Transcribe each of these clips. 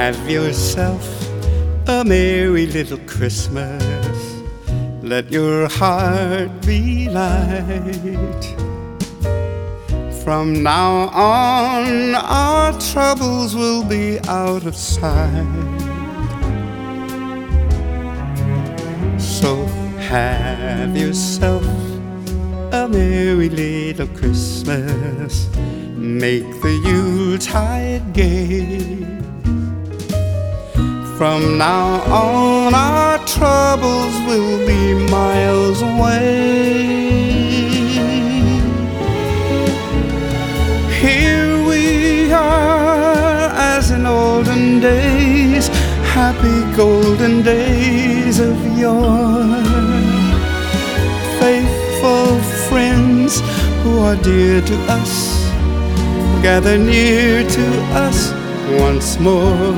Have yourself a merry little Christmas. Let your heart be light. From now on, our troubles will be out of sight. So have yourself a merry little Christmas. Make the Yuletide gay. From now on, our troubles will be miles away. Here we are, as in olden days, happy golden days of yore. Faithful friends who are dear to us, gather near to us once more.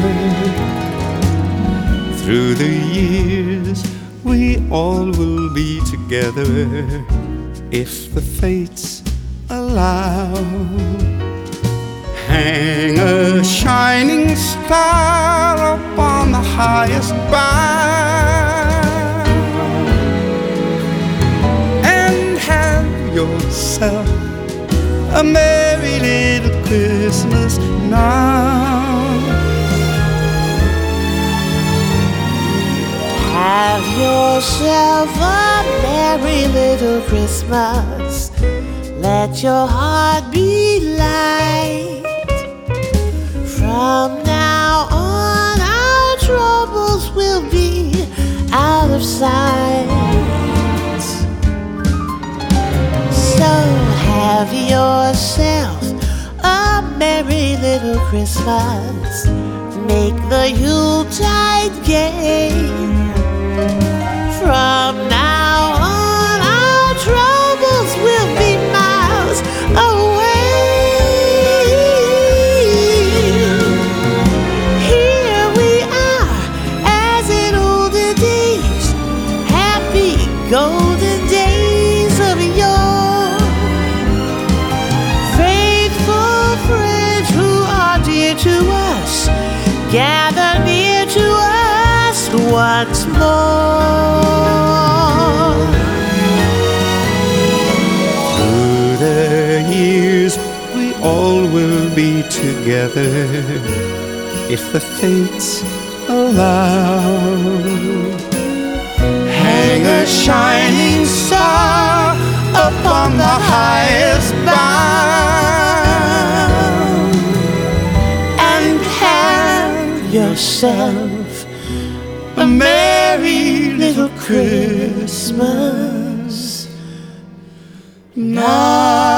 Through the years, we all will be together, if the fates allow. Hang a shining star upon the highest bough, and have yourself a merry little Christmas now. Have yourself a merry little Christmas. Let your heart be light. From now on, our troubles will be out of sight. So have yourself a merry little Christmas. Make the Yuletide gay. From now on, our troubles will be miles away. Here we are, as in olden days, happy golden days of yore. Faithful friends who are dear to us, gather near to us once more. Through the years, we all will be together, if the fates allow. Hang a shining star upon the highest bough, and have yourself a merry little Christmas now.